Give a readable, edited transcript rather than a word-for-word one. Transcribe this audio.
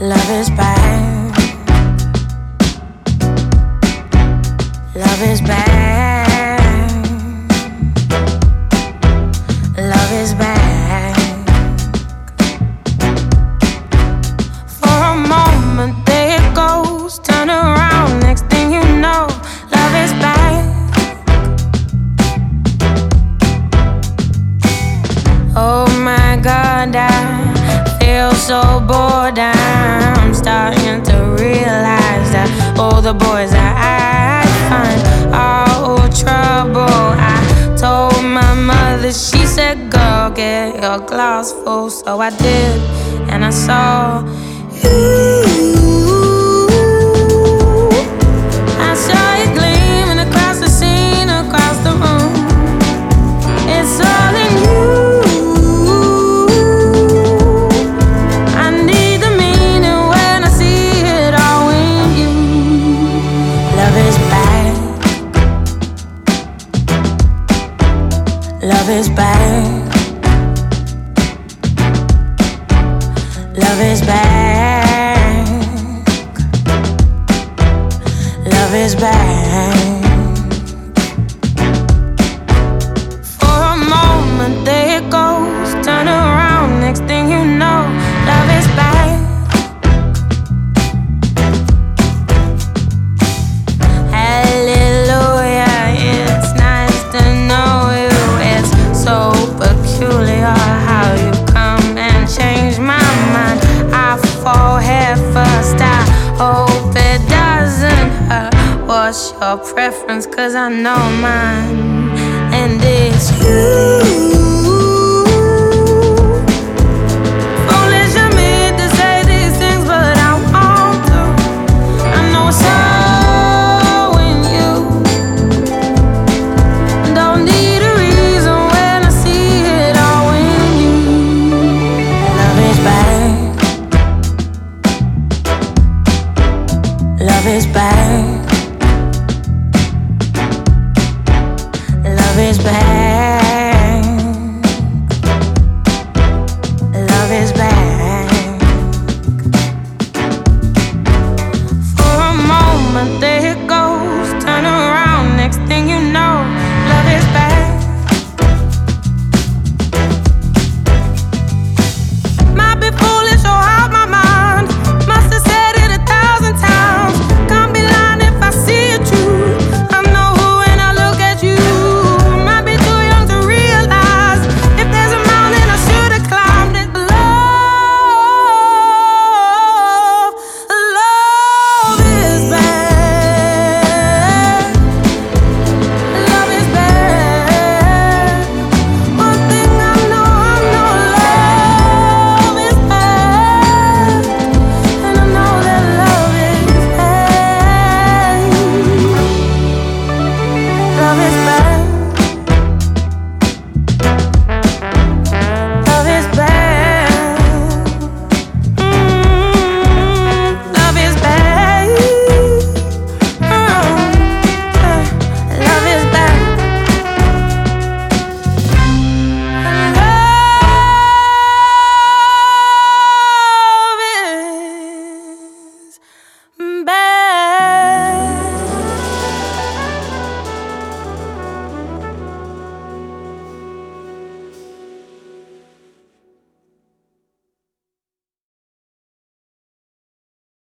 Love is back. Love is back. Love is back. For a moment there it goes, turn around, next thing you know, love is back. Oh my God, I feel so bored. I'm starting to realize that all the boys that I find are all trouble. I told my mother, she said, girl, get your glass full. So I did, and I saw you. I saw you gleaming across the scene, across the room. It's all in you. Love is back. Love is back. Love is back. For a moment there it goes, turn around, next thing you know, love is back. Hallelujah, it's nice to know you. So peculiar how you come and change my mind. I fall head first, I hope it doesn't hurt. What's your preference? 'Cause I know mine, and it's you. Love is back. Love is back.